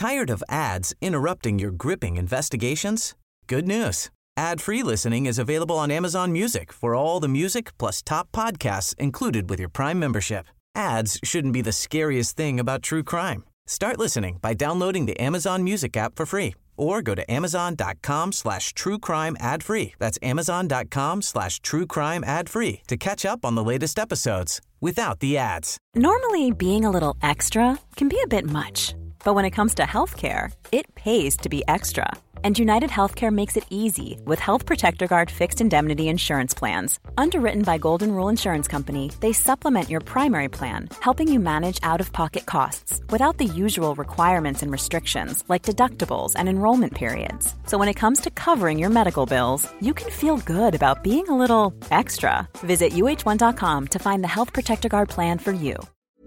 Tired of ads interrupting your gripping investigations? Good news. Ad-free listening is available on Amazon Music for all the music plus top podcasts included with your Prime membership. Ads shouldn't be the scariest thing about true crime. Start listening by downloading the Amazon Music app for free or go to amazon.com/truecrime ad-free. That's amazon.com/truecrime ad-free to catch up on the latest episodes without the ads. Normally, being a little extra can be a bit much. But when it comes to healthcare, it pays to be extra. And United Healthcare makes it easy with Health Protector Guard fixed indemnity insurance plans. Underwritten by Golden Rule Insurance Company, they supplement your primary plan, helping you manage out-of-pocket costs without the usual requirements and restrictions like deductibles and enrollment periods. So when it comes to covering your medical bills, you can feel good about being a little extra. Visit uh1.com to find the Health Protector Guard plan for you.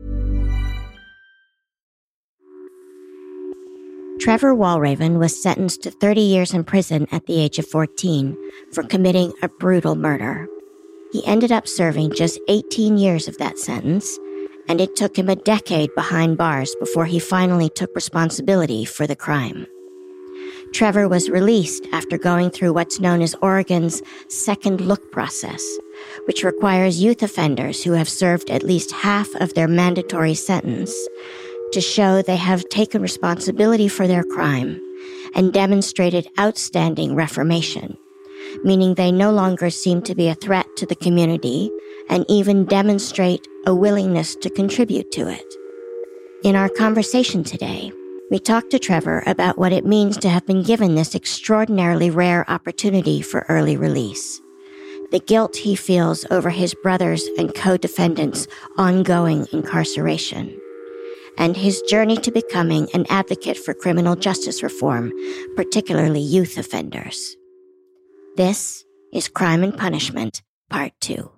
Trevor Walraven was sentenced to 30 years in prison at the age of 14 for committing a brutal murder. He ended up serving just 18 years of that sentence, and it took him a decade behind bars before he finally took responsibility for the crime. Trevor was released after going through what's known as Oregon's Second Look process, which requires youth offenders who have served at least half of their mandatory sentence to show they have taken responsibility for their crime and demonstrated outstanding reformation, meaning they no longer seem to be a threat to the community and even demonstrate a willingness to contribute to it. In our conversation today, we talked to Trevor about what it means to have been given this extraordinarily rare opportunity for early release, the guilt he feels over his brothers and co-defendants' ongoing incarceration, and his journey to becoming an advocate for criminal justice reform, particularly youth offenders. This is Crime and Punishment, Part 2.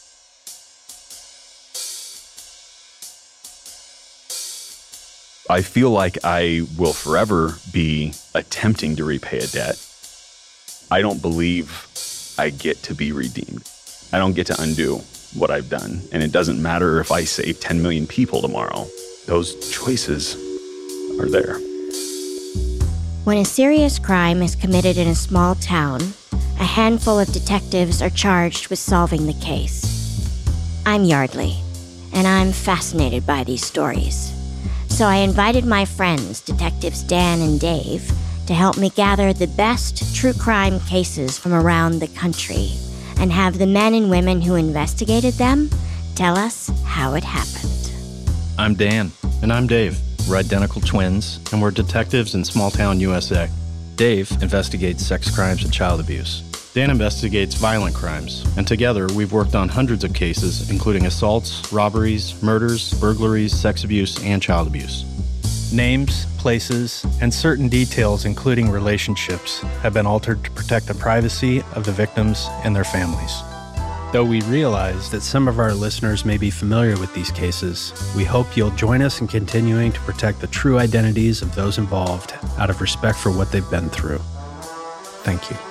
I feel like I will forever be attempting to repay a debt. I don't believe I get to be redeemed. I don't get to undo what I've done. And it doesn't matter if I save 10 million people tomorrow. Those choices are there. When a serious crime is committed in a small town, a handful of detectives are charged with solving the case. I'm Yardley, and I'm fascinated by these stories. So I invited my friends, Detectives Dan and Dave, to help me gather the best true crime cases from around the country and have the men and women who investigated them tell us how it happened. I'm Dan. And I'm Dave. We're identical twins, and we're detectives in small-town USA. Dave investigates sex crimes and child abuse. Dan investigates violent crimes, and together we've worked on hundreds of cases, including assaults, robberies, murders, burglaries, sex abuse, and child abuse. Names, places, and certain details, including relationships, have been altered to protect the privacy of the victims and their families. Though we realize that some of our listeners may be familiar with these cases, we hope you'll join us in continuing to protect the true identities of those involved out of respect for what they've been through. Thank you.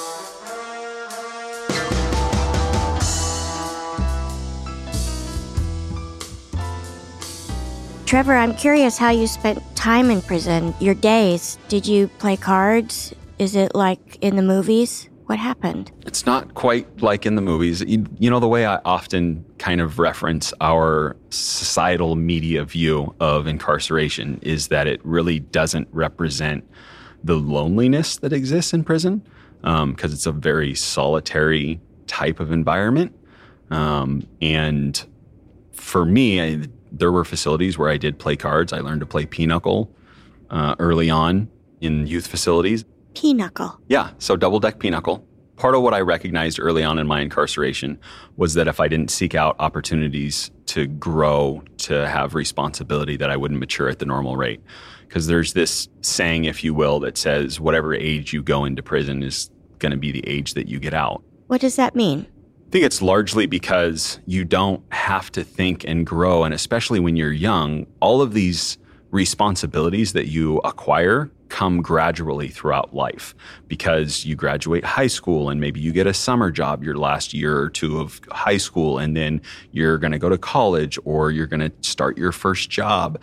Trevor, I'm curious how you spent time in prison, your days. Did you play cards? Is it like in the movies? What happened? It's not quite like in the movies. You know, the way I often kind of reference our societal media view of incarceration is that it really doesn't represent the loneliness that exists in prison, because it's a very solitary type of environment. And for me, there were facilities where I did play cards. I learned to play pinochle early on in youth facilities. Pinochle. Yeah, so double-deck pinochle. Part of what I recognized early on in my incarceration was that if I didn't seek out opportunities to grow, to have responsibility, that I wouldn't mature at the normal rate. Because there's this saying, if you will, that says whatever age you go into prison is going to be the age that you get out. What does that mean? I think it's largely because you don't have to think and grow, and especially when you're young, all of these responsibilities that you acquire come gradually throughout life, because you graduate high school and maybe you get a summer job your last year or two of high school, and then you're going to go to college or you're going to start your first job.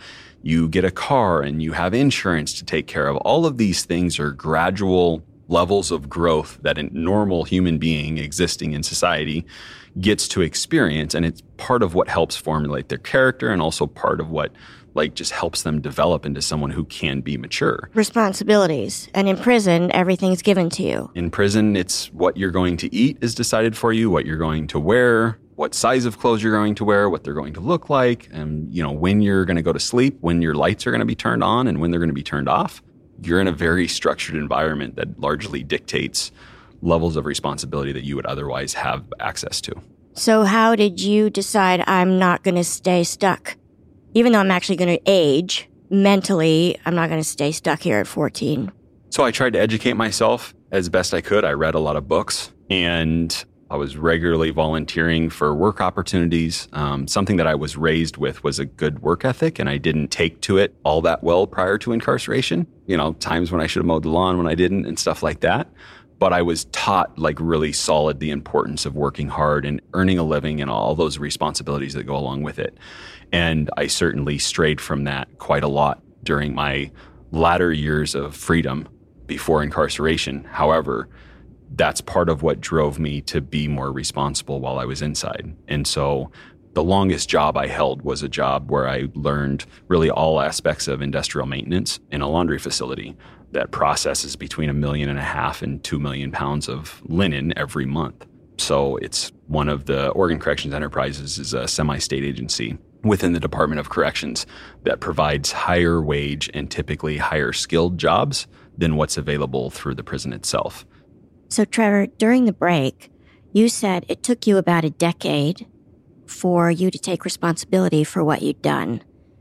you get a car and you have insurance to take care of. All of these things are gradual levels of growth that a normal human being existing in society gets to experience. And it's part of what helps formulate their character and also part of what just helps them develop into someone who can be mature. Responsibilities. And in prison, everything's given to you. In prison, it's what you're going to eat is decided for you, what you're going to wear, what size of clothes you're going to wear, what they're going to look like, and when you're going to go to sleep, when your lights are going to be turned on and when they're going to be turned off. You're in a very structured environment that largely dictates levels of responsibility that you would otherwise have access to. So how did you decide I'm not going to stay stuck? Even though I'm actually going to age, mentally, I'm not going to stay stuck here at 14. So I tried to educate myself as best I could. I read a lot of books, and I was regularly volunteering for work opportunities. Something that I was raised with was a good work ethic, and I didn't take to it all that well prior to incarceration. Times when I should have mowed the lawn when I didn't and stuff like that. But I was taught really solid the importance of working hard and earning a living and all those responsibilities that go along with it. And I certainly strayed from that quite a lot during my latter years of freedom before incarceration. However, that's part of what drove me to be more responsible while I was inside. And so the longest job I held was a job where I learned really all aspects of industrial maintenance in a laundry facility that processes between 1.5 million and 2 million pounds of linen every month. So it's one of the Oregon Corrections Enterprises is a semi-state agency within the Department of Corrections that provides higher wage and typically higher skilled jobs than what's available through the prison itself. So Trevor, during the break, you said it took you about a decade for you to take responsibility for what you'd done.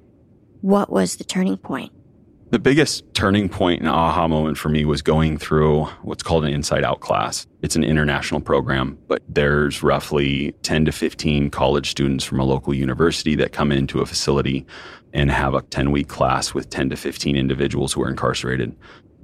What was the turning point? The biggest turning point and aha moment for me was going through what's called an Inside Out class. It's an international program, but there's roughly 10 to 15 college students from a local university that come into a facility and have a 10-week class with 10 to 15 individuals who are incarcerated.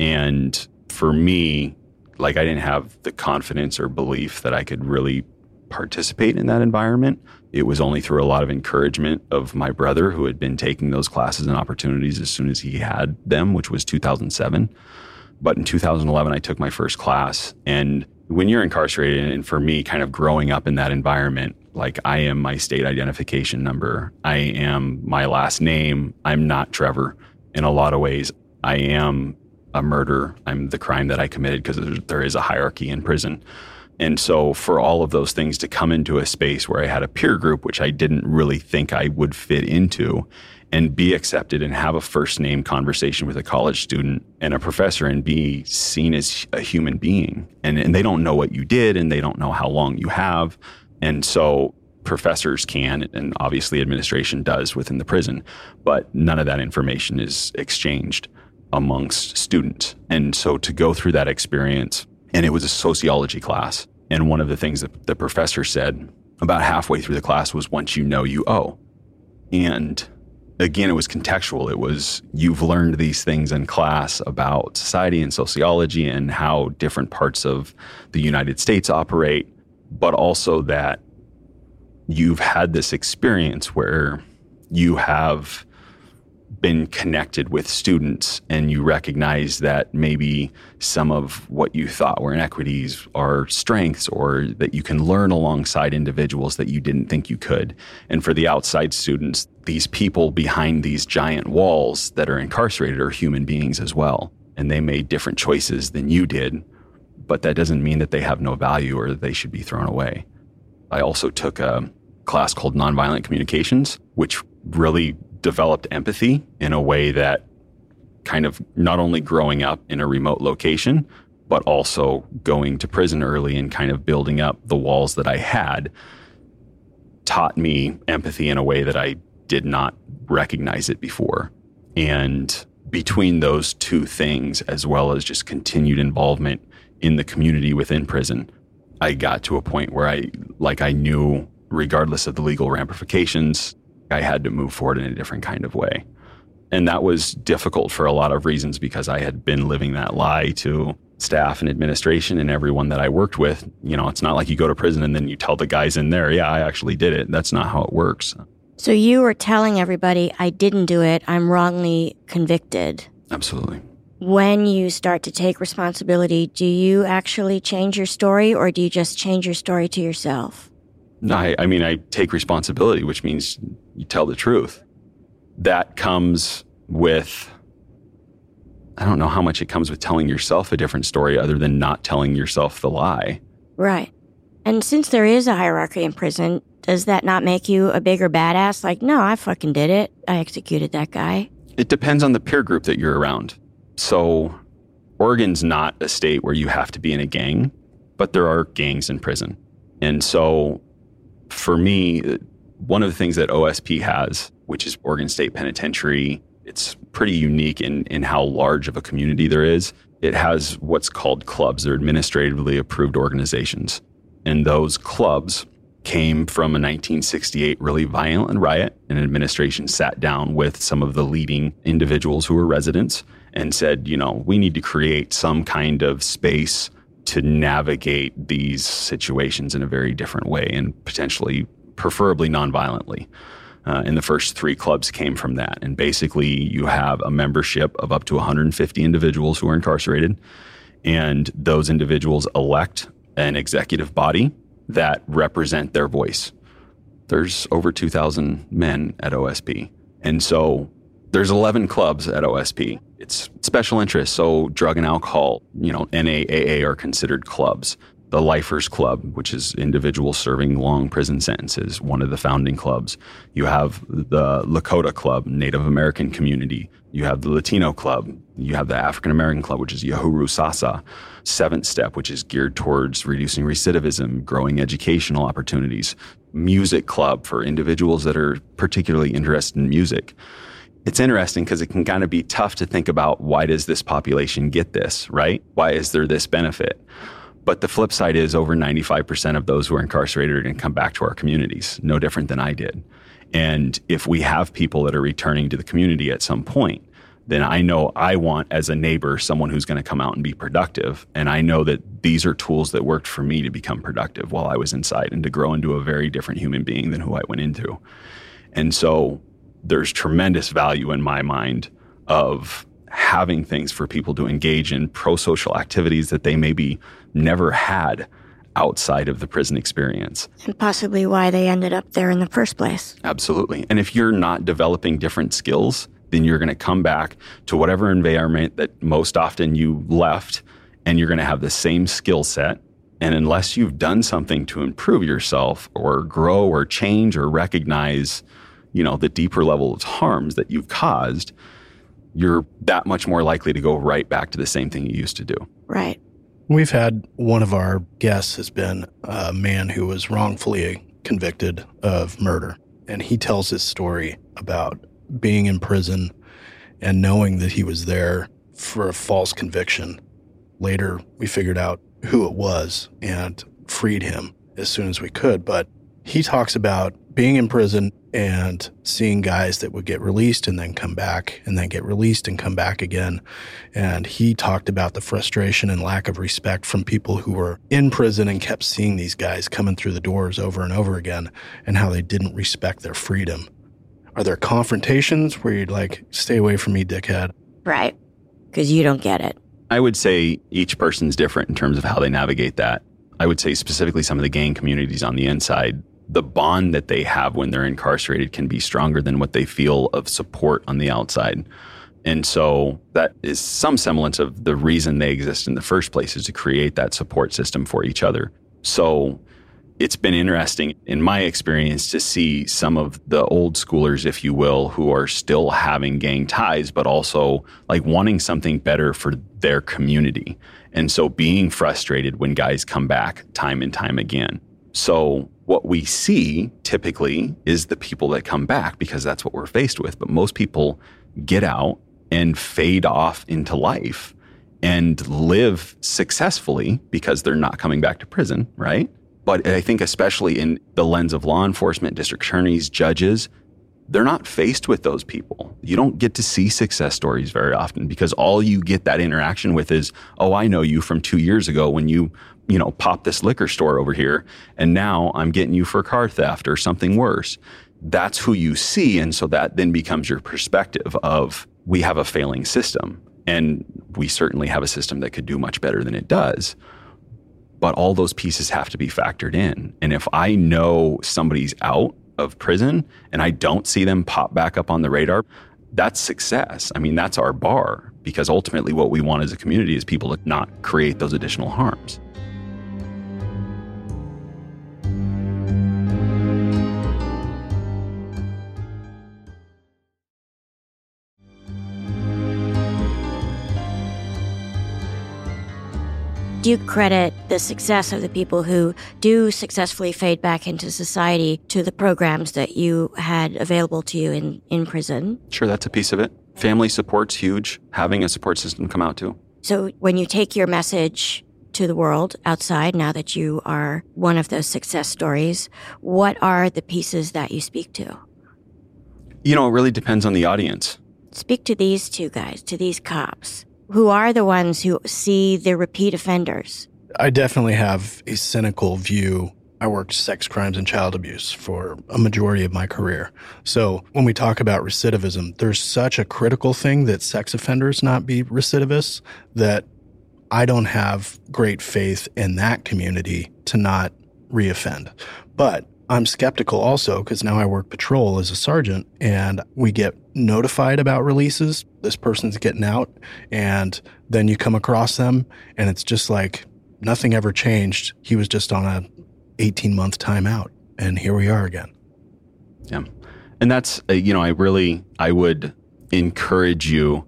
And for me, I didn't have the confidence or belief that I could really participate in that environment. It was only through a lot of encouragement of my brother, who had been taking those classes and opportunities as soon as he had them, which was 2007. But in 2011, I took my first class. And when you're incarcerated, and for me, kind of growing up in that environment, I am my state identification number. I am my last name. I'm not Trevor. In a lot of ways, I am a murderer. I'm the crime that I committed because there is a hierarchy in prison. And so for all of those things to come into a space where I had a peer group, which I didn't really think I would fit into, and be accepted and have a first name conversation with a college student and a professor and be seen as a human being. And they don't know what you did and they don't know how long you have. And so professors can, and obviously administration does within the prison, but none of that information is exchanged amongst students. And so to go through that experience, and it was a sociology class. And one of the things that the professor said about halfway through the class was, once you know, you owe. And again, it was contextual. It was, you've learned these things in class about society and sociology and how different parts of the United States operate, but also that you've had this experience where you have been connected with students and you recognize that maybe some of what you thought were inequities are strengths, or that you can learn alongside individuals that you didn't think you could. And for the outside students, these people behind these giant walls that are incarcerated are human beings as well. And they made different choices than you did, but that doesn't mean that they have no value or that they should be thrown away. I also took a class called Nonviolent Communications, which really developed empathy in a way that kind of not only growing up in a remote location, but also going to prison early and kind of building up the walls that I had taught me empathy in a way that I did not recognize it before. And between those two things, as well as just continued involvement in the community within prison, I got to a point where I knew, regardless of the legal ramifications, I had to move forward in a different kind of way. And that was difficult for a lot of reasons, because I had been living that lie to staff and administration and everyone that I worked with. It's not like you go to prison and then you tell the guys in there, yeah, I actually did it. That's not how it works. So you were telling everybody, I didn't do it, I'm wrongly convicted. Absolutely. When you start to take responsibility, do you actually change your story, or do you just change your story to yourself? No, I take responsibility, which means you tell the truth. That comes with, I don't know how much it comes with telling yourself a different story other than not telling yourself the lie. Right. And since there is a hierarchy in prison, does that not make you a bigger badass? Like, no, I fucking did it. I executed that guy. It depends on the peer group that you're around. So Oregon's not a state where you have to be in a gang, but there are gangs in prison. And so for me, one of the things that OSP has, which is Oregon State Penitentiary, it's pretty unique in how large of a community there is. It has what's called clubs. They're administratively approved organizations. And those clubs came from a 1968 really violent riot. An administration sat down with some of the leading individuals who were residents and said, we need to create some kind of space to navigate these situations in a very different way and potentially, preferably nonviolently. And the first 3 clubs came from that. And basically, you have a membership of up to 150 individuals who are incarcerated. And those individuals elect an executive body that represent their voice. There's over 2,000 men at OSP. And so there's 11 clubs at OSP. It's special interests. So drug and alcohol, NAAA are considered clubs. The Lifers Club, which is individuals serving long prison sentences, one of the founding clubs. You have the Lakota Club, Native American community. You have the Latino Club. You have the African American Club, which is Yahuru Sasa. Seventh Step, which is geared towards reducing recidivism, growing educational opportunities. Music Club for individuals that are particularly interested in music. It's interesting because it can kind of be tough to think about, why does this population get this, right? Why is there this benefit? But the flip side is over 95% of those who are incarcerated are going to come back to our communities, no different than I did. And if we have people that are returning to the community at some point, then I know I want, as a neighbor, someone who's going to come out and be productive. And I know that these are tools that worked for me to become productive while I was inside and to grow into a very different human being than who I went into. And so there's tremendous value in my mind of having things for people to engage in pro-social activities that they maybe never had outside of the prison experience. And possibly why they ended up there in the first place. Absolutely. And if you're not developing different skills, then you're going to come back to whatever environment that most often you left, and you're going to have the same skill set. And unless you've done something to improve yourself or grow or change or recognize, the deeper level of harms that you've caused, you're that much more likely to go right back to the same thing you used to do. Right. We've had one of our guests has been a man who was wrongfully convicted of murder. And he tells his story about being in prison and knowing that he was there for a false conviction. Later, we figured out who it was and freed him as soon as we could. But he talks about being in prison and seeing guys that would get released and then come back and then get released and come back again. And he talked about the frustration and lack of respect from people who were in prison and kept seeing these guys coming through the doors over and over again, and how they didn't respect their freedom. Are there confrontations where you'd like, stay away from me, dickhead? Right. Because you don't get it. I would say each person's different in terms of how they navigate that. I would say specifically some of the gang communities on the inside, the bond that they have when they're incarcerated can be stronger than what they feel of support on the outside. And so that is some semblance of the reason they exist in the first place, is to create that support system for each other. So it's been interesting in my experience to see some of the old schoolers, if you will, who are still having gang ties, but also like wanting something better for their community. And so being frustrated when guys come back time and time again. So what we see typically is the people that come back because that's what we're faced with. But most people get out and fade off into life and live successfully because they're not coming back to prison, right? But I think especially in the lens of law enforcement, district attorneys, judges, they're not faced with those people. You don't get to see success stories very often because all you get that interaction with is, oh, I know you from 2 years ago when you popped this liquor store over here, and now I'm getting you for car theft or something worse. that's who you see. And so that then becomes your perspective of, we have a failing system, and we certainly have a system that could do much better than it does. But all those pieces have to be factored in. And if I know somebody's out of prison and I don't see them pop back up on the radar, that's success. I mean, that's our bar, because ultimately what we want as a community is people to not create those additional harms. Do you credit the success of the people who do successfully fade back into society to the programs that you had available to you in prison? Sure, that's a piece of it. Family support's huge. Having a support system come out too. So when you take your message to the world outside, now that you are one of those success stories, what are the pieces that you speak to? You know, it really depends on the audience. Speak to these two guys, to these cops, who are the ones who see the repeat offenders. I definitely have a cynical view. I worked sex crimes and child abuse for a majority of my career. So when we talk about recidivism, there's such a critical thing that sex offenders not be recidivists that I don't have great faith in that community to not reoffend. But I'm skeptical also because now I work patrol as a sergeant and we get notified about releases. This person's getting out, and then you come across them and it's just like nothing ever changed. He was just on a 18-month timeout, and here we are again. Yeah. And that's, I would encourage you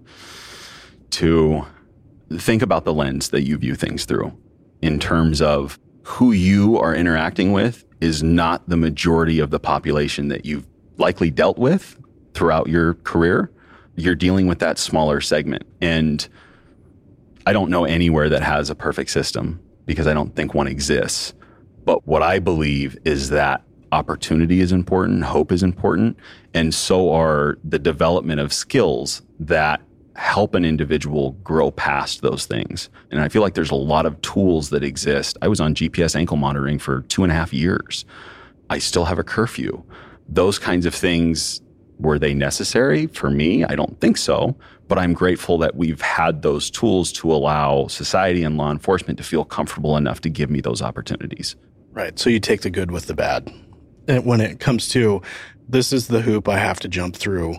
to think about the lens that you view things through in terms of who you are interacting with is not the majority of the population that you've likely dealt with throughout your career. You're dealing with that smaller segment. And I don't know anywhere that has a perfect system because I don't think one exists. But what I believe is that opportunity is important, hope is important, and so are the development of skills that help an individual grow past those things. And I feel like there's a lot of tools that exist. I was on GPS ankle monitoring for 2.5 years. I still have a curfew. Those kinds of things, were they necessary for me? I don't think so. But I'm grateful that we've had those tools to allow society and law enforcement to feel comfortable enough to give me those opportunities. Right. So you take the good with the bad. And when it comes to, this is the hoop I have to jump through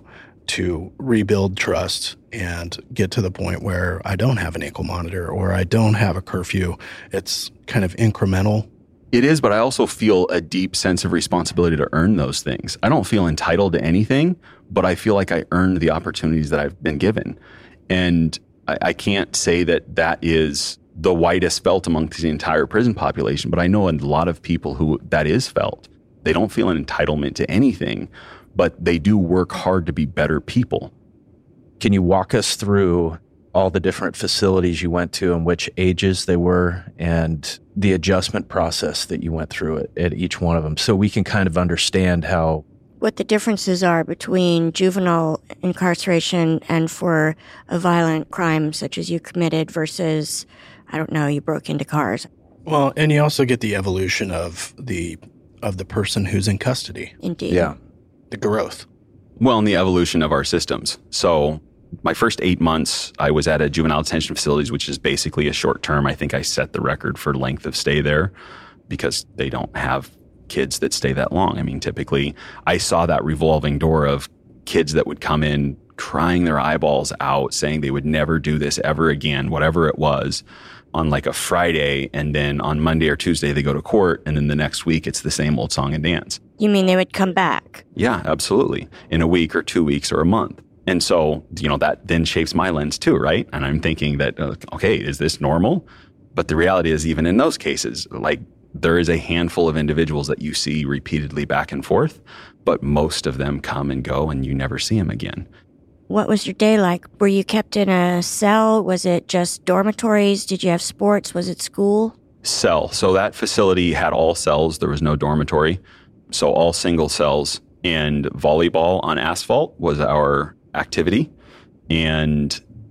to rebuild trust and get to the point where I don't have an ankle monitor or I don't have a curfew. It's kind of incremental. It is, but I also feel a deep sense of responsibility to earn those things. I don't feel entitled to anything, but I feel like I earned the opportunities that I've been given. And I can't say that that is the widest felt amongst the entire prison population, but I know a lot of people who that is felt. They don't feel an entitlement to anything, but they do work hard to be better people. Can you walk us through all the different facilities you went to and which ages they were and the adjustment process that you went through at each one of them so we can kind of understand how... what the differences are between juvenile incarceration and for a violent crime such as you committed versus, I don't know, you broke into cars. Well, and you also get the evolution of the person who's in custody. Indeed. Yeah. The growth. Well, and the evolution of our systems. So my first 8 months, I was at a juvenile detention facilities, which is basically a short term. I think I set the record for length of stay there because they don't have kids that stay that long. I mean, typically, I saw that revolving door of kids that would come in crying their eyeballs out, saying they would never do this ever again, whatever it was, on like a Friday. And then on Monday or Tuesday, they go to court. And then the next week, it's the same old song and dance. You mean they would come back? Yeah, absolutely. In a week or 2 weeks or a month. And so, that then shapes my lens too, right? And I'm thinking that, okay, is this normal? But the reality is, even in those cases, like there is a handful of individuals that you see repeatedly back and forth, but most of them come and go and you never see them again. What was your day like? Were you kept in a cell? Was it just dormitories? Did you have sports? Was it school? Cell. So that facility had all cells. There was no dormitory. So all single cells, and volleyball on asphalt was our activity. And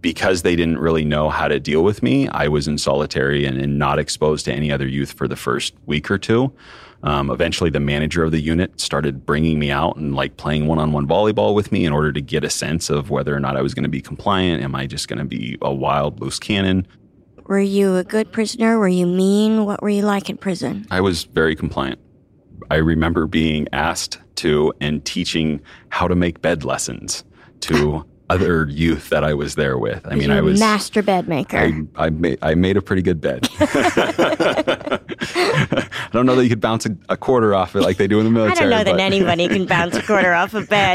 because they didn't really know how to deal with me, I was in solitary and not exposed to any other youth for the first week or two. Eventually, the manager of the unit started bringing me out and like playing one-on-one volleyball with me in order to get a sense of whether or not I was going to be compliant. Am I just going to be a wild, loose cannon? Were you a good prisoner? Were you mean? What were you like in prison? I was very compliant. I remember being asked to and teaching how to make bed lessons to other youth that I was there with. I mean, I was master bed maker. I made a pretty good bed. I don't know that you could bounce a quarter off it like they do in the military. I don't know that anybody can bounce a quarter off a bed,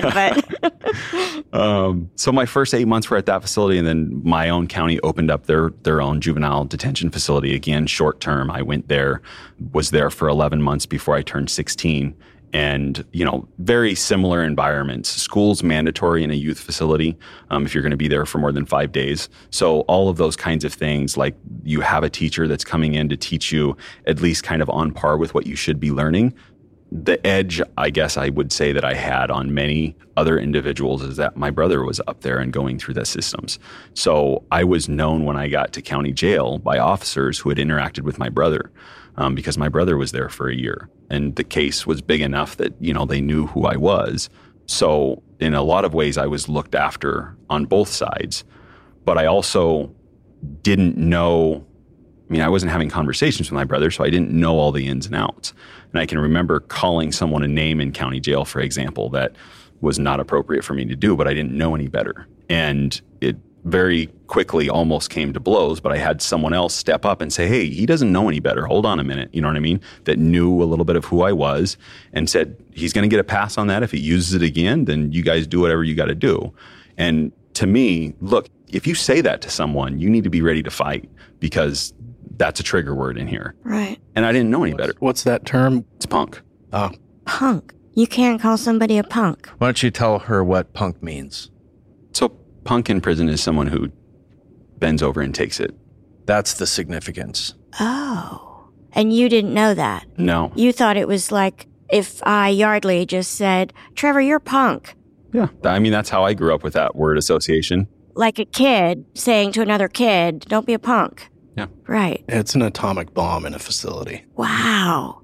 but so my first 8 months were at that facility, and then my own county opened up their own juvenile detention facility. Again, short term. I went there, was there for 11 months before I turned 16. And, very similar environments. School's mandatory in a youth facility if you're going to be there for more than 5 days. So all of those kinds of things, like you have a teacher that's coming in to teach you at least kind of on par with what you should be learning. The edge, I guess I would say that I had on many other individuals is that my brother was up there and going through the systems. So I was known when I got to county jail by officers who had interacted with my brother. Because my brother was there for a year and the case was big enough that, they knew who I was. So in a lot of ways, I was looked after on both sides, but I also didn't know, I wasn't having conversations with my brother, so I didn't know all the ins and outs. And I can remember calling someone a name in county jail, for example, that was not appropriate for me to do, but I didn't know any better. And it very quickly almost came to blows, but I had someone else step up and say, hey, he doesn't know any better. Hold on a minute. You know what I mean? That knew a little bit of who I was and said, he's going to get a pass on that. If he uses it again, then you guys do whatever you got to do. And to me, look, if you say that to someone, you need to be ready to fight because that's a trigger word in here. Right. And I didn't know any better. What's that term? It's punk. Oh. Punk. You can't call somebody a punk. Why don't you tell her what punk means? So punk in prison is someone who bends over and takes it. That's the significance. Oh. And you didn't know that? No. You thought it was like if Yardley just said, Trevor, you're punk. Yeah. That's how I grew up with that word association. Like a kid saying to another kid, don't be a punk. Yeah. Right. It's an atomic bomb in a facility. Wow.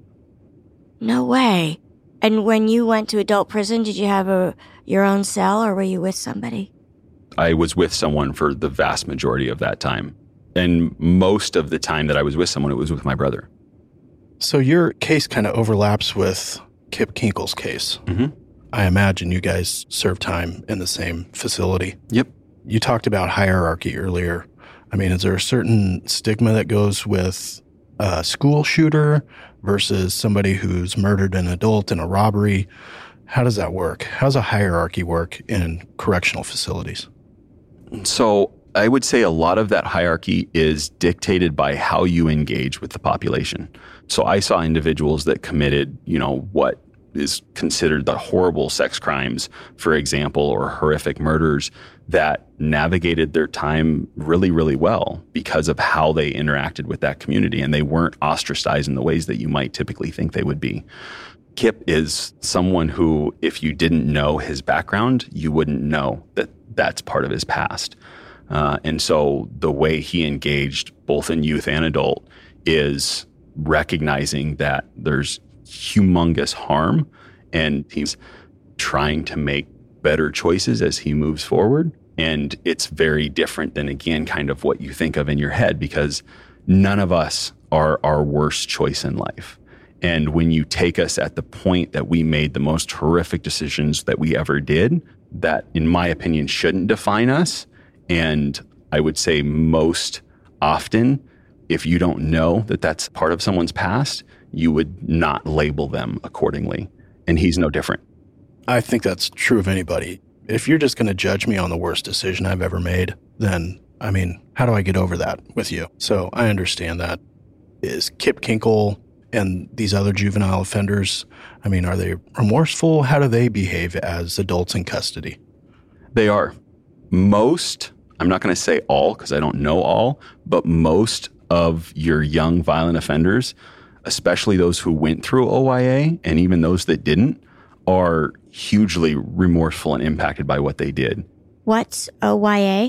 No way. And when you went to adult prison, did you have your own cell or were you with somebody? I was with someone for the vast majority of that time. And most of the time that I was with someone, it was with my brother. So your case kind of overlaps with Kip Kinkle's case. Mm-hmm. I imagine you guys served time in the same facility. Yep. You talked about hierarchy earlier. Is there a certain stigma that goes with a school shooter versus somebody who's murdered an adult in a robbery? How does that work? How does a hierarchy work in correctional facilities? So I would say a lot of that hierarchy is dictated by how you engage with the population. So I saw individuals that committed, what is considered the horrible sex crimes, for example, or horrific murders that navigated their time really, really well because of how they interacted with that community. And they weren't ostracized in the ways that you might typically think they would be. Kip is someone who, if you didn't know his background, you wouldn't know that that's part of his past. And so the way he engaged both in youth and adult is recognizing that there's humongous harm and he's trying to make better choices as he moves forward. And it's very different than, again, kind of what you think of in your head, because none of us are our worst choice in life. And when you take us at the point that we made the most horrific decisions that we ever did, that, in my opinion, shouldn't define us. And I would say most often, if you don't know that that's part of someone's past, you would not label them accordingly. And he's no different. I think that's true of anybody. If you're just going to judge me on the worst decision I've ever made, then, how do I get over that with you? So I understand that. Is Kip Kinkle and these other juvenile offenders, are they remorseful? How do they behave as adults in custody? They are. Most, I'm not going to say all because I don't know all, but most of your young violent offenders, especially those who went through OYA and even those that didn't, are hugely remorseful and impacted by what they did. What's OYA?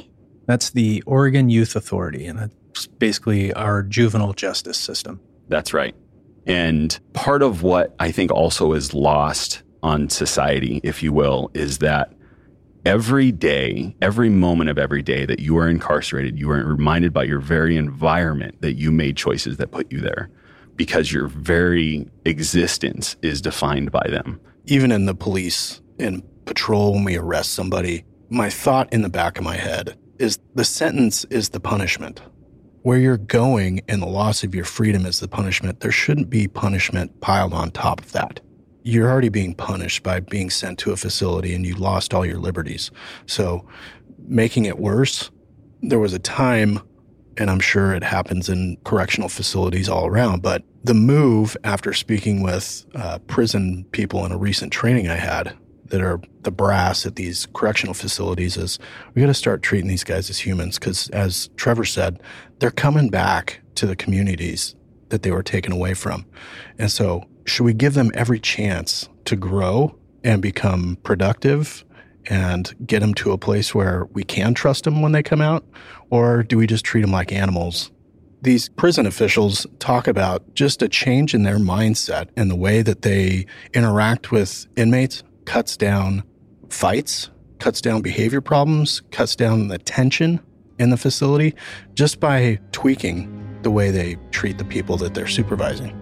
That's the Oregon Youth Authority, and that's basically our juvenile justice system. That's right. And part of what I think also is lost on society, if you will, is that every day, every moment of every day that you are incarcerated, you are reminded by your very environment that you made choices that put you there, because your very existence is defined by them. Even in the police, in patrol, when we arrest somebody, my thought in the back of my head is the sentence is the punishment. Where you're going and the loss of your freedom is the punishment. There shouldn't be punishment piled on top of that. You're already being punished by being sent to a facility and you lost all your liberties. So making it worse, there was a time, and I'm sure it happens in correctional facilities all around, but the move after speaking with prison people in a recent training I had that are the brass at these correctional facilities is we got to start treating these guys as humans because, as Trevor said, they're coming back to the communities that they were taken away from. And so should we give them every chance to grow and become productive and get them to a place where we can trust them when they come out? Or do we just treat them like animals? These prison officials talk about just a change in their mindset and the way that they interact with inmates cuts down fights, cuts down behavior problems, cuts down the tension in the facility just by tweaking the way they treat the people that they're supervising.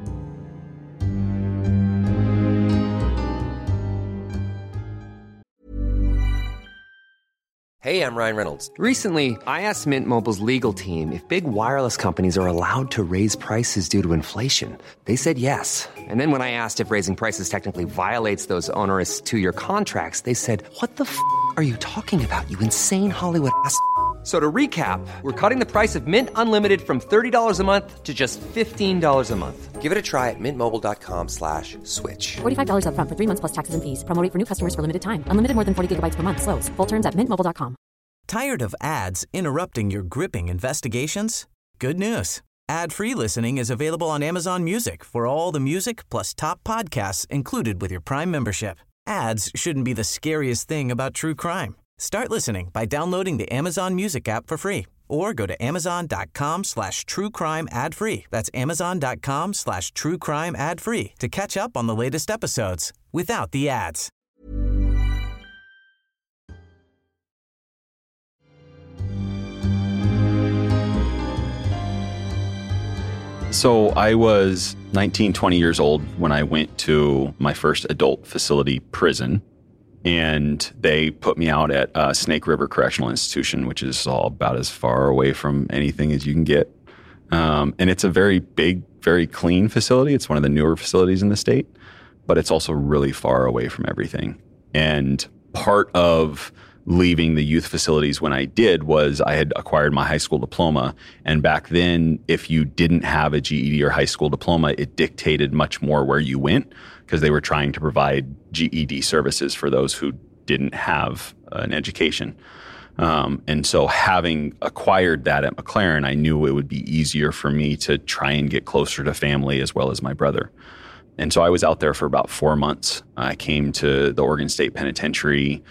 Hey, I'm Ryan Reynolds. Recently, I asked Mint Mobile's legal team if big wireless companies are allowed to raise prices due to inflation. They said yes. And then when I asked if raising prices technically violates those onerous two-year contracts, they said, "What the f*** are you talking about, you insane Hollywood ass f- So to recap, we're cutting the price of Mint Unlimited from $30 a month to just $15 a month. Give it a try at mintmobile.com/switch. $45 up front for 3 months plus taxes and fees. Promo rate for new customers for limited time. Unlimited more than 40 gigabytes per month. Slows full terms at mintmobile.com. Tired of ads interrupting your gripping investigations? Good news. Ad-free listening is available on Amazon Music for all the music plus top podcasts included with your Prime membership. Ads shouldn't be the scariest thing about true crime. Start listening by downloading the Amazon Music app for free or go to amazon.com/truecrime ad-free. That's amazon.com/truecrime ad-free to catch up on the latest episodes without the ads. So I was 19, 20 years old when I went to my first adult facility prison. And they put me out at Snake River Correctional Institution, which is all about as far away from anything as you can get. And it's a very big, very clean facility. It's one of the newer facilities in the state, but it's also really far away from everything. And part of leaving the youth facilities when I did was I had acquired my high school diploma. And back then, if you didn't have a GED or high school diploma, it dictated much more where you went, because they were trying to provide GED services for those who didn't have an education. And so having acquired that at McLaren, I knew it would be easier for me to try and get closer to family as well as my brother. And so I was out there for about 4 months. I came to the Oregon State Penitentiary,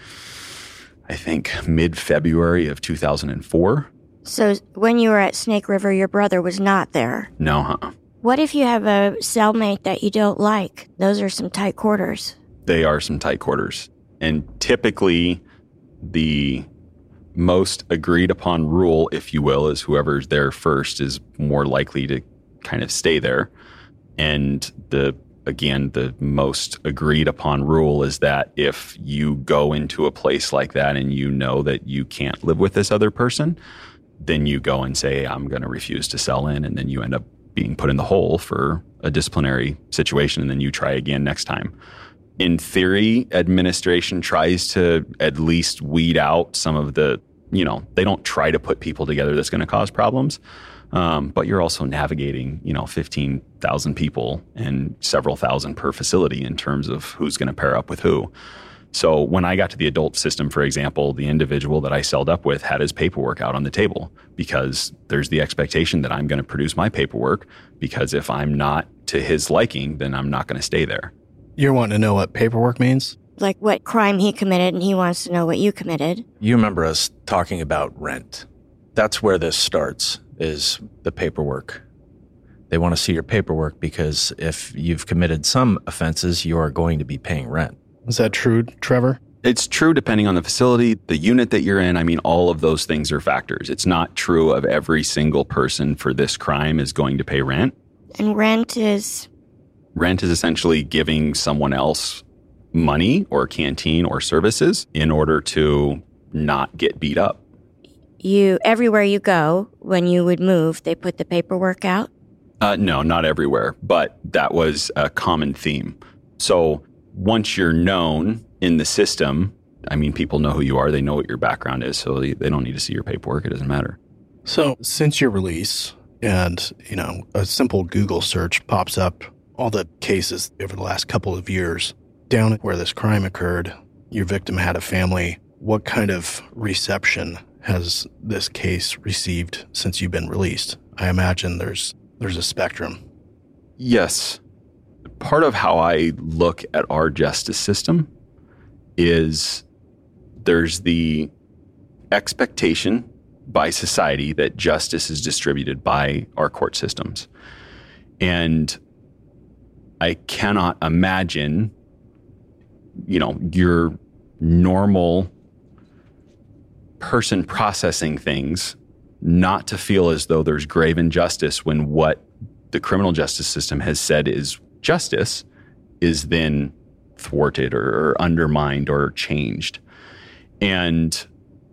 I think mid-February of 2004. So when you were at Snake River, your brother was not there? No, What if you have a cellmate that you don't like? Those are some tight quarters. They are some tight quarters. And typically, the most agreed upon rule, if you will, is whoever's there first is more likely to kind of stay there. And the most agreed upon rule is that if you go into a place like that and you know that you can't live with this other person, then you go and say, I'm going to refuse to sell in. And then you end up being put in the hole for a disciplinary situation. And then you try again next time. In theory, administration tries to at least weed out some of the, they don't try to put people together that's going to cause problems. But you're also navigating, 15,000 people and several thousand per facility in terms of who's going to pair up with who. So when I got to the adult system, for example, the individual that I celled up with had his paperwork out on the table because there's the expectation that I'm going to produce my paperwork, because if I'm not to his liking, then I'm not going to stay there. You're wanting to know what paperwork means? Like what crime he committed, and he wants to know what you committed. You remember us talking about rent. That's where this starts, is the paperwork. They want to see your paperwork because if you've committed some offenses, you are going to be paying rent. Is that true, Trevor? It's true depending on the facility, the unit that you're in. I mean, all of those things are factors. It's not true of every single person for this crime is going to pay rent. And rent is? Rent is essentially giving someone else money or canteen or services in order to not get beat up. Everywhere you go, when you would move, they put the paperwork out? No, not everywhere, but that was a common theme. So once you're known in the system, I mean, people know who you are. They know what your background is, so they don't need to see your paperwork. It doesn't matter. So since your release and, a simple Google search pops up all the cases over the last couple of years, down where this crime occurred, your victim had a family. What kind of reception has this case received since you've been released? I imagine there's a spectrum. Yes. Part of how I look at our justice system is there's the expectation by society that justice is distributed by our court systems. And I cannot imagine, your normal person processing things not to feel as though there's grave injustice when what the criminal justice system has said is justice is then thwarted or undermined or changed. And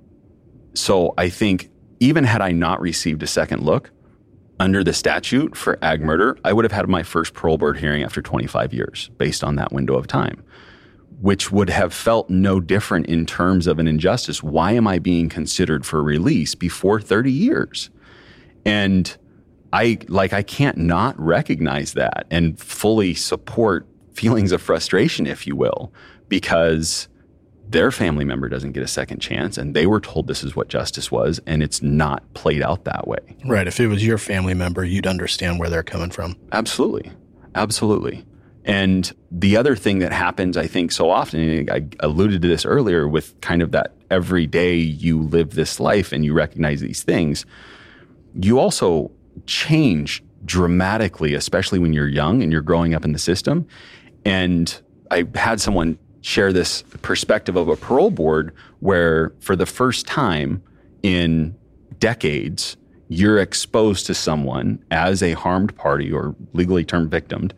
so I think even had I not received a second look under the statute for ag murder, I would have had my first parole board hearing after 25 years based on that window of time, which would have felt no different in terms of an injustice. Why am I being considered for release before 30 years? And I can't not recognize that and fully support feelings of frustration, if you will, because their family member doesn't get a second chance and they were told this is what justice was and it's not played out that way. Right. If it was your family member, you'd understand where they're coming from. Absolutely. Absolutely. And the other thing that happens, I think, so often, I alluded to this earlier with kind of that every day you live this life and you recognize these things, you also change dramatically, especially when you're young and you're growing up in the system. And I had someone share this perspective of a parole board where for the first time in decades, you're exposed to someone as a harmed party or legally termed victim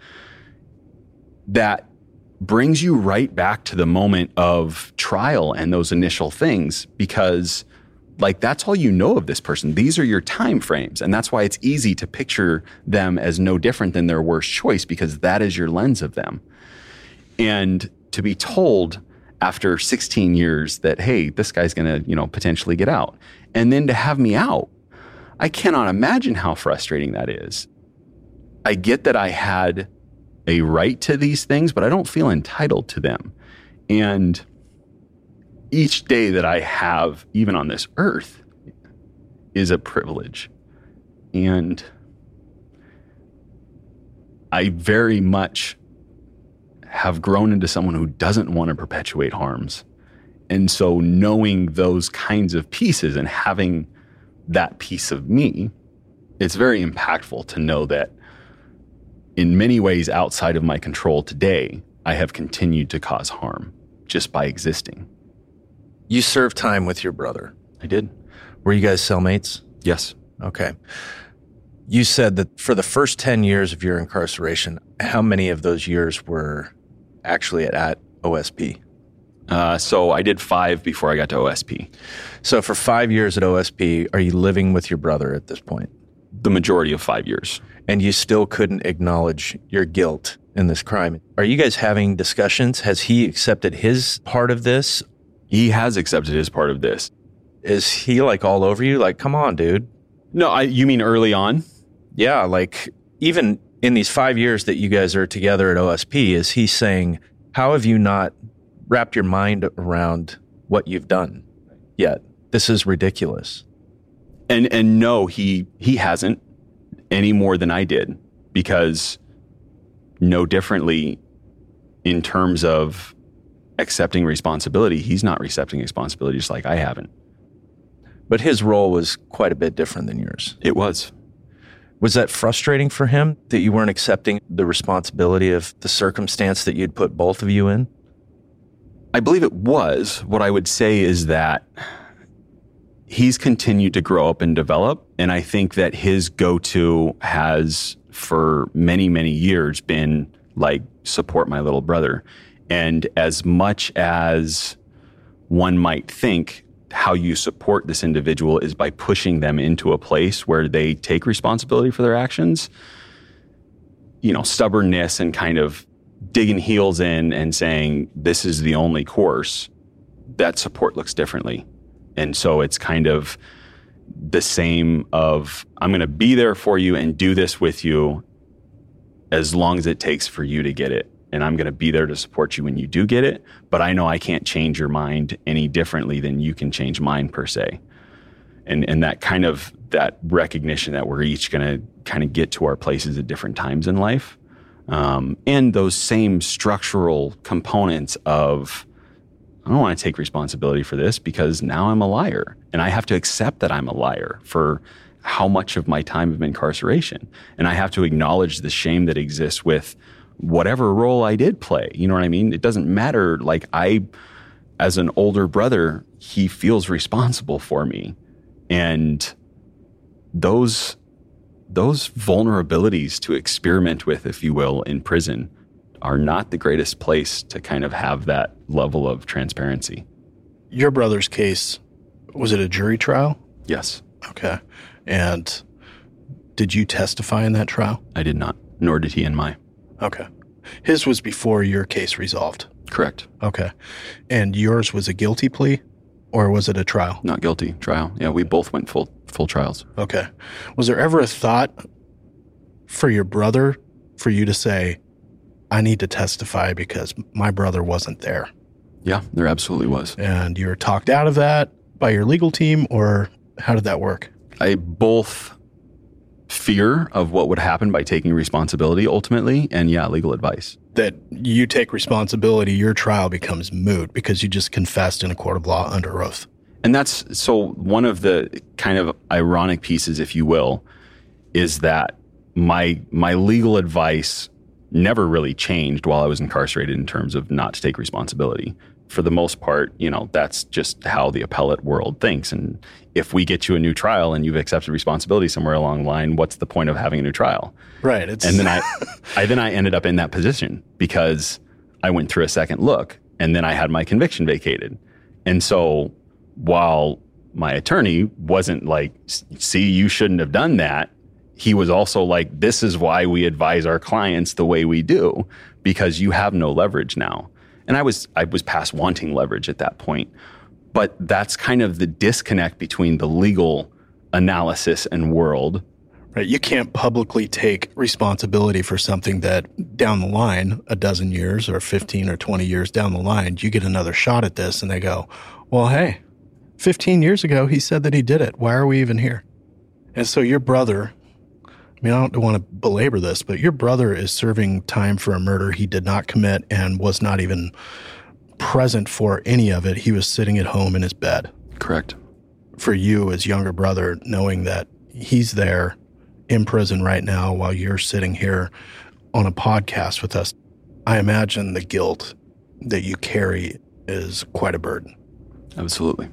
that brings you right back to the moment of trial and those initial things, because that's all you know of this person. These are your time frames. And that's why it's easy to picture them as no different than their worst choice, because that is your lens of them. And to be told after 16 years that, hey, this guy's going to, potentially get out. And then to have me out, I cannot imagine how frustrating that is. I get that I had a right to these things, but I don't feel entitled to them. And each day that I have, even on this earth, is a privilege. And I very much have grown into someone who doesn't want to perpetuate harms. And so knowing those kinds of pieces and having that piece of me, it's very impactful to know that in many ways outside of my control today, I have continued to cause harm just by existing. You served time with your brother. I did. Were you guys cellmates? Yes. Okay. You said that for the first 10 years of your incarceration, how many of those years were actually at OSP? So I did 5 before I got to OSP. So for 5 years at OSP, are you living with your brother at this point? The majority of 5 years. And you still couldn't acknowledge your guilt in this crime. Are you guys having discussions? Has he accepted his part of this? He has accepted his part of this. Is he all over you? Come on, dude. No, you mean early on? Yeah, even in these 5 years that you guys are together at OSP, is he saying, how have you not wrapped your mind around what you've done yet? This is ridiculous. And no, he hasn't any more than I did, because no differently in terms of accepting responsibility, he's not accepting responsibility just like I haven't. But his role was quite a bit different than yours. It was. Was that frustrating for him that you weren't accepting the responsibility of the circumstance that you'd put both of you in? I believe it was. What I would say is that he's continued to grow up and develop. And I think that his go-to has, for many, many years, been like, support my little brother. And as much as one might think how you support this individual is by pushing them into a place where they take responsibility for their actions, stubbornness and kind of digging heels in and saying, this is the only course, that support looks differently. And so it's kind of the same of, I'm going to be there for you and do this with you as long as it takes for you to get it. And I'm going to be there to support you when you do get it. But I know I can't change your mind any differently than you can change mine, per se. And that kind of, that recognition that we're each going to kind of get to our places at different times in life. And those same structural components of, I don't want to take responsibility for this because now I'm a liar. And I have to accept that I'm a liar for how much of my time of incarceration. And I have to acknowledge the shame that exists with whatever role I did play. You know what I mean? It doesn't matter. Like, as an older brother, he feels responsible for me. And those vulnerabilities to experiment with, if you will, in prison are not the greatest place to kind of have that level of transparency. Your brother's case, was it a jury trial? Yes. Okay. And did you testify in that trial? I did not, nor did he in my. Okay. His was before your case resolved? Correct. Okay. And yours was a guilty plea, or was it a trial? Not guilty, trial. Yeah, we both went full trials. Okay. Was there ever a thought for your brother for you to say, I need to testify because my brother wasn't there? Yeah, there absolutely was. And you were talked out of that by your legal team, or how did that work? I both fear of what would happen by taking responsibility ultimately, and legal advice. That you take responsibility, your trial becomes moot because you just confessed in a court of law under oath. And that's, so one of the kind of ironic pieces, if you will, is that my legal advice never really changed while I was incarcerated in terms of not to take responsibility. For the most part, that's just how the appellate world thinks. And if we get you a new trial and you've accepted responsibility somewhere along the line, what's the point of having a new trial? Right. And then I ended up in that position because I went through a second look and then I had my conviction vacated. And so while my attorney wasn't like, see, you shouldn't have done that, he was also like, this is why we advise our clients the way we do, because you have no leverage now. And I was past wanting leverage at that point. But that's kind of the disconnect between the legal analysis and world. Right. You can't publicly take responsibility for something that down the line, a dozen years or 15 or 20 years down the line, you get another shot at this and they go, well, hey, 15 years ago, he said that he did it. Why are we even here? And so your brother, I mean, I don't want to belabor this, but your brother is serving time for a murder he did not commit and was not even present for any of it. He was sitting at home in his bed. Correct. For you as younger brother, knowing that he's there in prison right now while you're sitting here on a podcast with us, I imagine the guilt that you carry is quite a burden. Absolutely.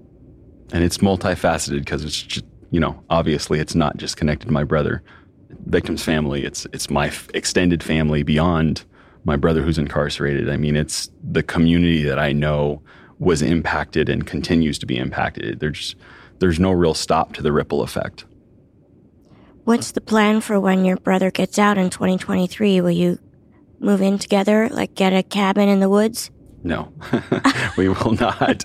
And it's multifaceted because it's just, obviously it's not just connected to my brother. Victim's family, it's my extended family beyond my brother who's incarcerated. I mean, it's the community that I know was impacted and continues to be impacted. There's no real stop to the ripple effect. What's the plan for when your brother gets out in 2023? Will you move in together, like get a cabin in the woods? No, we will not.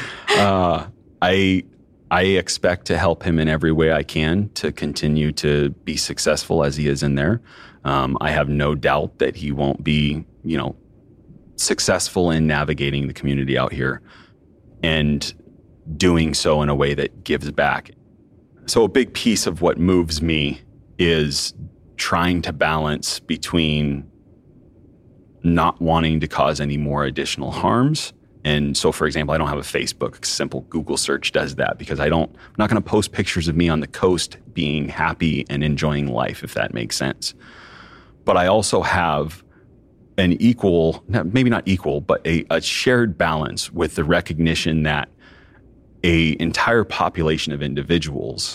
I expect to help him in every way I can to continue to be successful as he is in there. I have no doubt that he won't be, successful in navigating the community out here and doing so in a way that gives back. So a big piece of what moves me is trying to balance between not wanting to cause any more additional harms And so, for example, I don't have a Facebook. Simple Google search does that because I'm not going to post pictures of me on the coast being happy and enjoying life, if that makes sense. But I also have an equal, maybe not equal, but a shared balance with the recognition that an entire population of individuals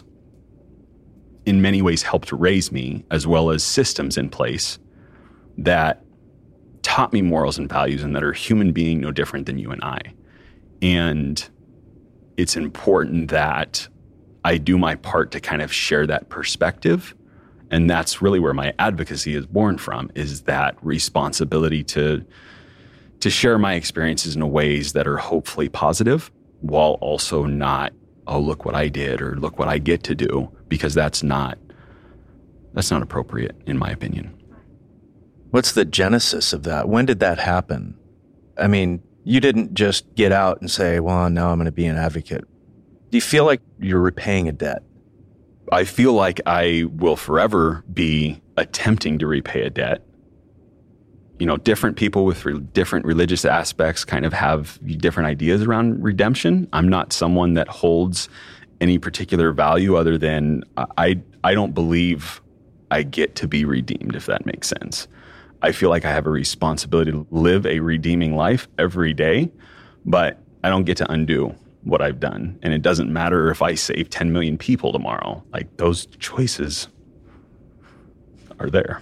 in many ways helped raise me, as well as systems in place that taught me morals and values and that are human being no different than you and I. And it's important that I do my part to kind of share that perspective. And that's really where my advocacy is born from, is that responsibility to share my experiences in ways that are hopefully positive, while also not, oh, look what I did or look what I get to do, because that's not appropriate, in my opinion. What's the genesis of that? When did that happen? I mean, you didn't just get out and say, well, now I'm going to be an advocate. Do you feel like you're repaying a debt? I feel like I will forever be attempting to repay a debt. You know, different people with different religious aspects kind of have different ideas around redemption. I'm not someone that holds any particular value other than I don't believe I get to be redeemed, if that makes sense. I feel like I have a responsibility to live a redeeming life every day, but I don't get to undo what I've done. And it doesn't matter if I save 10 million people tomorrow. Like, those choices are there.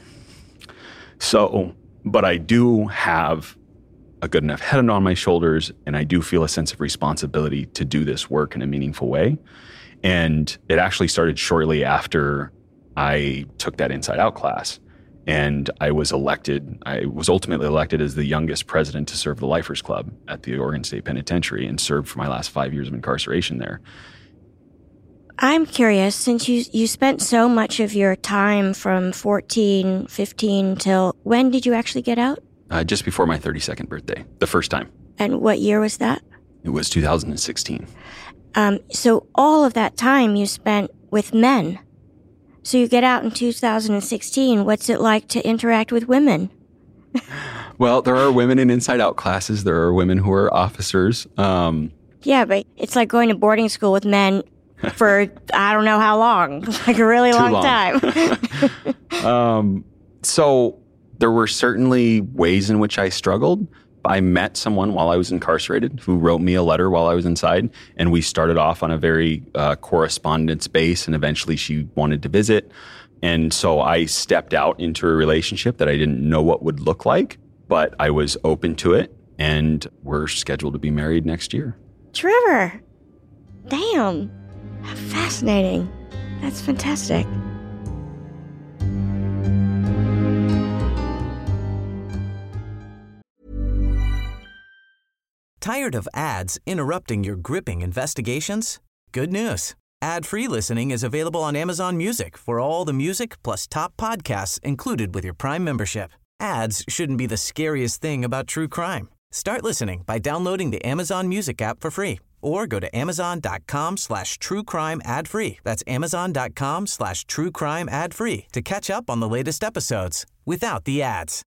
So, but I do have a good enough head on my shoulders, and I do feel a sense of responsibility to do this work in a meaningful way. And it actually started shortly after I took that Inside Out class. And I was ultimately elected as the youngest president to serve the Lifers Club at the Oregon State Penitentiary, and served for my last 5 years of incarceration there. I'm curious, since you spent so much of your time from 14, 15 till when did you actually get out? Just before my 32nd birthday, the first time. And what year was that? It was 2016. So all of that time you spent with men. So you get out in 2016. What's it like to interact with women? Well, there are women in Inside Out classes. There are women who are officers. Yeah, but it's like going to boarding school with men for I don't know how long. Like a really long time. So there were certainly ways in which I struggled. I met someone while I was incarcerated who wrote me a letter while I was inside, and we started off on a very correspondence base, and eventually she wanted to visit. And so I stepped out into a relationship that I didn't know what would look like, but I was open to it, and we're scheduled to be married next year. Trevor, damn, how fascinating. That's fantastic. Tired of ads interrupting your gripping investigations? Good news. Ad-free listening is available on Amazon Music for all the music plus top podcasts included with your Prime membership. Ads shouldn't be the scariest thing about true crime. Start listening by downloading the Amazon Music app for free, or go to amazon.com/truecrime ad-free. That's amazon.com/truecrime ad-free to catch up on the latest episodes without the ads.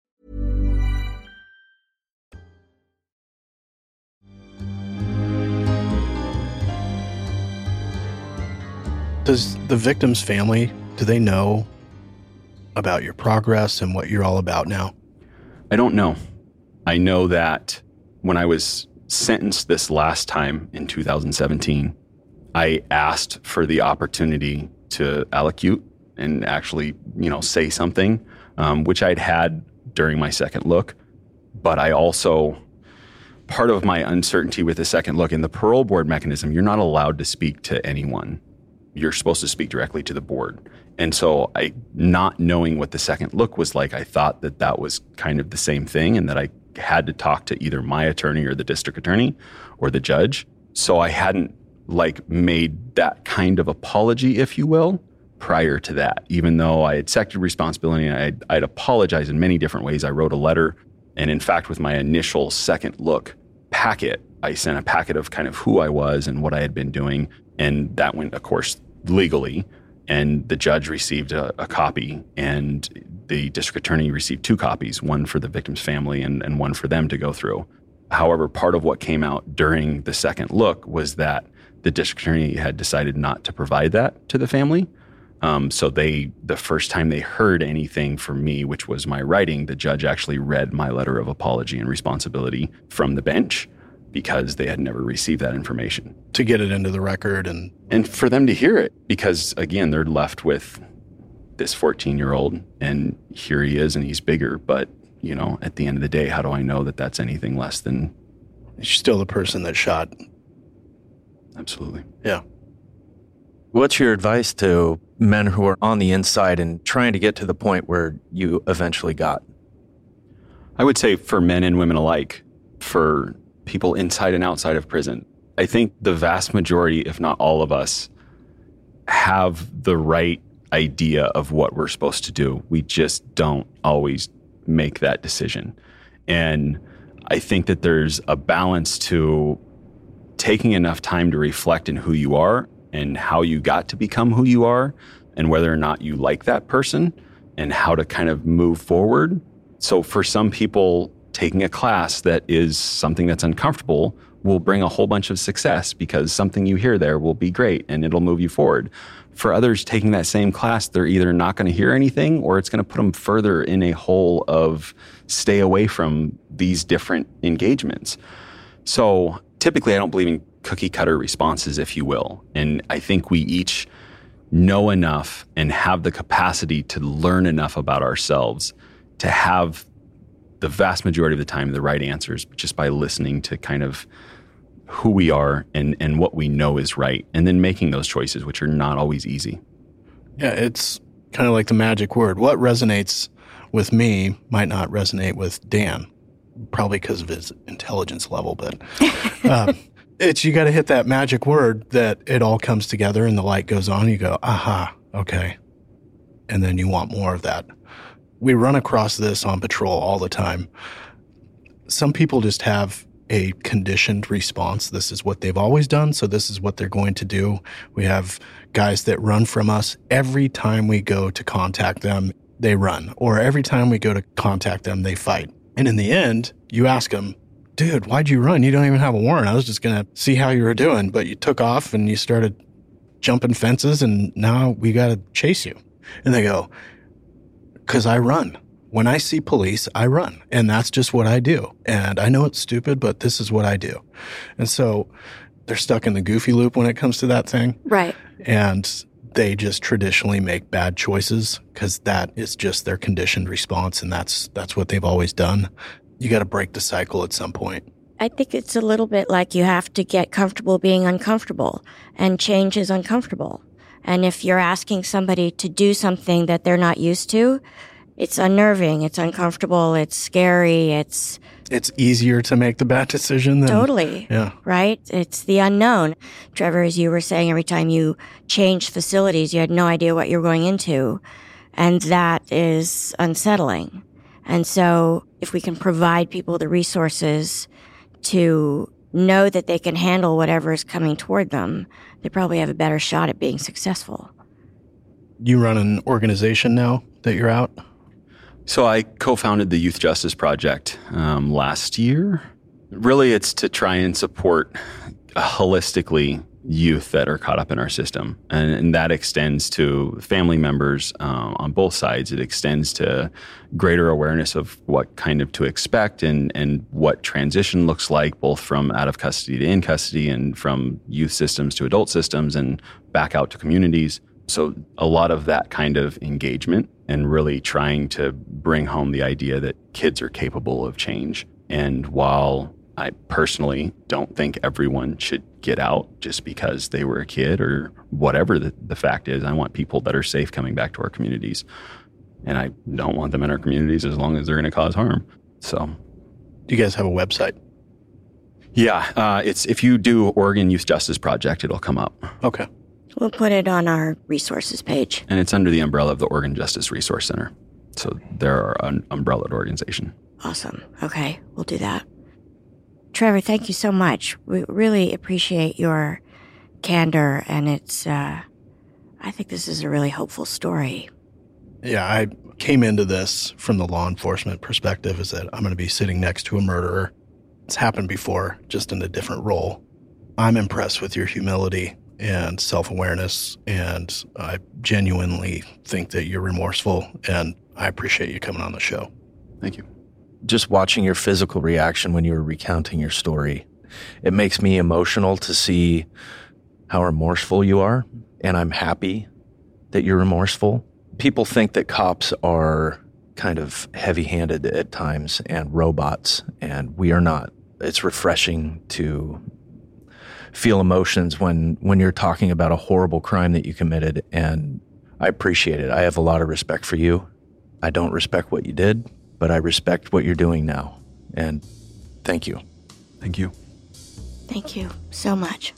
Does the victim's family, do they know about your progress and what you're all about now? I don't know. I know that when I was sentenced this last time in 2017, I asked for the opportunity to allocute and actually, say something, which I'd had during my second look. But I also, part of my uncertainty with the second look in the parole board mechanism, you're not allowed to speak to anyone. You're supposed to speak directly to the board. And so not knowing what the second look was like, I thought that was kind of the same thing, and that I had to talk to either my attorney or the district attorney or the judge. So I hadn't made that kind of apology, if you will, prior to that. Even though I had accepted responsibility and I'd apologized in many different ways. I wrote a letter. And in fact, with my initial second look packet, I sent a packet of kind of who I was and what I had been doing. And that went, of course, legally. And the judge received a copy, and the district attorney received 2 copies, one for the victim's family and one for them to go through. However, part of what came out during the second look was that the district attorney had decided not to provide that to the family. So the first time they heard anything from me, which was my writing, the judge actually read my letter of apology and responsibility from the bench because they had never received that information. To get it into the record and for them to hear it, because again, they're left with this 14-year-old and here he is and he's bigger. But, you know, at the end of the day, how do I know that that's anything less than... You're still the person that shot. Absolutely. Yeah. What's your advice to men who are on the inside and trying to get to the point where you eventually got? I would say for men and women alike, for people inside and outside of prison, I think the vast majority, if not all of us, have the right idea of what we're supposed to do. We just don't always make that decision. And I think that there's a balance to taking enough time to reflect in who you are and how you got to become who you are and whether or not you like that person and how to kind of move forward. So for some people, taking a class that is something that's uncomfortable will bring a whole bunch of success because something you hear there will be great and it'll move you forward. For others, taking that same class, they're either not going to hear anything or it's going to put them further in a hole of stay away from these different engagements. So typically, I don't believe in cookie cutter responses, if you will. And I think we each know enough and have the capacity to learn enough about ourselves to have the vast majority of the time the right answers just by listening to kind of who we are and what we know is right, and then making those choices, which are not always easy. Yeah, it's kind of like the magic word. What resonates with me might not resonate with Dan, probably because of his intelligence level, but it's you got to hit that magic word that it all comes together and the light goes on. You go, aha, okay. And then you want more of that. We run across this on patrol all the time. Some people just have a conditioned response. This is what they've always done, so this is what they're going to do. We have guys that run from us. Every time we go to contact them, they run. Or every time we go to contact them, they fight. And in the end, you ask them, dude, why'd you run? You don't even have a warrant. I was just going to see how you were doing, but you took off and you started jumping fences and now we got to chase you. And they go, because I run. When I see police, I run. And that's just what I do. And I know it's stupid, but this is what I do. And so they're stuck in the goofy loop when it comes to that thing. Right. And they just traditionally make bad choices because that is just their conditioned response. And that's what they've always done. You got to break the cycle at some point. I think it's a little bit like you have to get comfortable being uncomfortable, and change is uncomfortable. And if you're asking somebody to do something that they're not used to, it's unnerving, it's uncomfortable, it's scary, it's easier to make the bad decision than... Totally. Yeah. Right? It's the unknown. Trevor, as you were saying, every time you changed facilities, you had no idea what you were going into. And that is unsettling. And so if we can provide people the resources to know that they can handle whatever is coming toward them, they probably have a better shot at being successful. You run an organization now that you're out? So I co-founded the Youth Justice Project last year. Really, it's to try and support holistically youth that are caught up in our system. And that extends to family members on both sides. It extends to greater awareness of what kind of to expect and what transition looks like, both from out of custody to in custody and from youth systems to adult systems and back out to communities. So a lot of that kind of engagement and really trying to bring home the idea that kids are capable of change. And while I personally don't think everyone should get out just because they were a kid or whatever the fact is, I want people that are safe coming back to our communities. And I don't want them in our communities as long as they're going to cause harm. So, do you guys have a website? Yeah, it's if you do Oregon Youth Justice Project, it'll come up. Okay. We'll put it on our resources page. And it's under the umbrella of the Oregon Justice Resource Center. So they're an umbrella organization. Awesome. Okay, we'll do that. Trevor, thank you so much. We really appreciate your candor, and it's, I think this is a really hopeful story. Yeah, I came into this from the law enforcement perspective is that I'm going to be sitting next to a murderer. It's happened before, just in a different role. I'm impressed with your humility and self-awareness, and I genuinely think that you're remorseful, and I appreciate you coming on the show. Thank you. Just watching your physical reaction when you were recounting your story, it makes me emotional to see how remorseful you are, and I'm happy that you're remorseful. People think that cops are kind of heavy-handed at times and robots, and we are not. It's refreshing to feel emotions when you're talking about a horrible crime that you committed, and I appreciate it. I have a lot of respect for you. I don't respect what you did, but I respect what you're doing now, and thank you. Thank you. Thank you so much.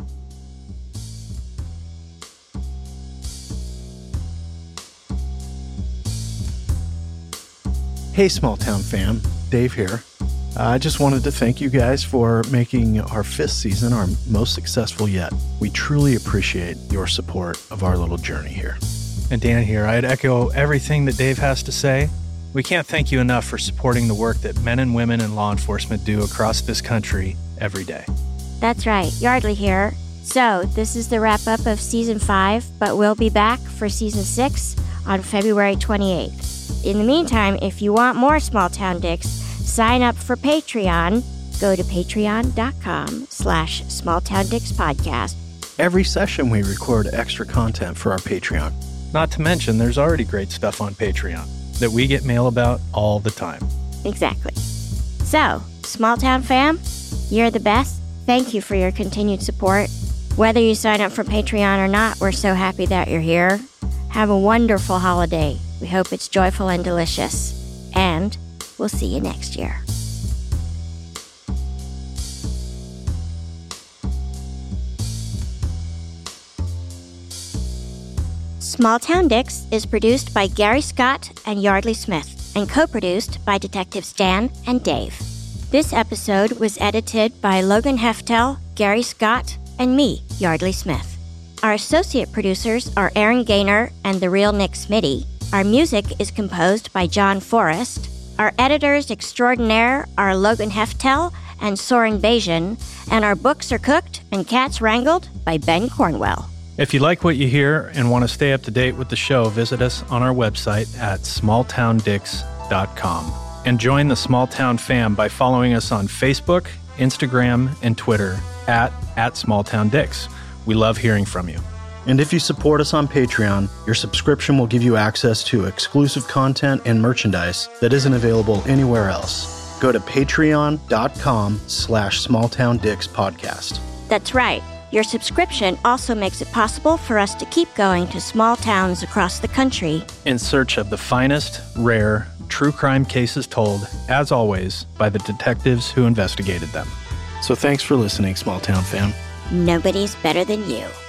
Hey, Small Town fam. Dave here. I just wanted to thank you guys for making our 5th season our most successful yet. We truly appreciate your support of our little journey here. And Dan here. I'd echo everything that Dave has to say. We can't thank you enough for supporting the work that men and women in law enforcement do across this country every day. That's right, Yardley here. So, this is the wrap-up of Season 5, but we'll be back for Season 6 on February 28th. In the meantime, if you want more Small Town Dicks, sign up for Patreon. Go to patreon.com/smalltowndickspodcast. Every session we record extra content for our Patreon. Not to mention, there's already great stuff on Patreon that we get mail about all the time. Exactly. So, Small Town fam, you're the best. Thank you for your continued support. Whether you sign up for Patreon or not, we're so happy that you're here. Have a wonderful holiday. We hope it's joyful and delicious. And we'll see you next year. Small Town Dicks is produced by Gary Scott and Yardley Smith and co-produced by Detectives Dan and Dave. This episode was edited by Logan Heftel, Gary Scott, and me, Yardley Smith. Our associate producers are Aaron Gaynor and the real Nick Smitty. Our music is composed by John Forrest. Our editors extraordinaire are Logan Heftel and Soren Bajan, and our books are cooked and cats wrangled by Ben Cornwell. If you like what you hear and want to stay up to date with the show, visit us on our website at smalltowndicks.com. And join the Small Town fam by following us on Facebook, Instagram, and Twitter at SmallTownDicks. We love hearing from you. And if you support us on Patreon, your subscription will give you access to exclusive content and merchandise that isn't available anywhere else. Go to patreon.com/smalltowndickspodcast. That's right. Your subscription also makes it possible for us to keep going to small towns across the country in search of the finest, rare, true crime cases told, as always, by the detectives who investigated them. So thanks for listening, Small Town fam. Nobody's better than you.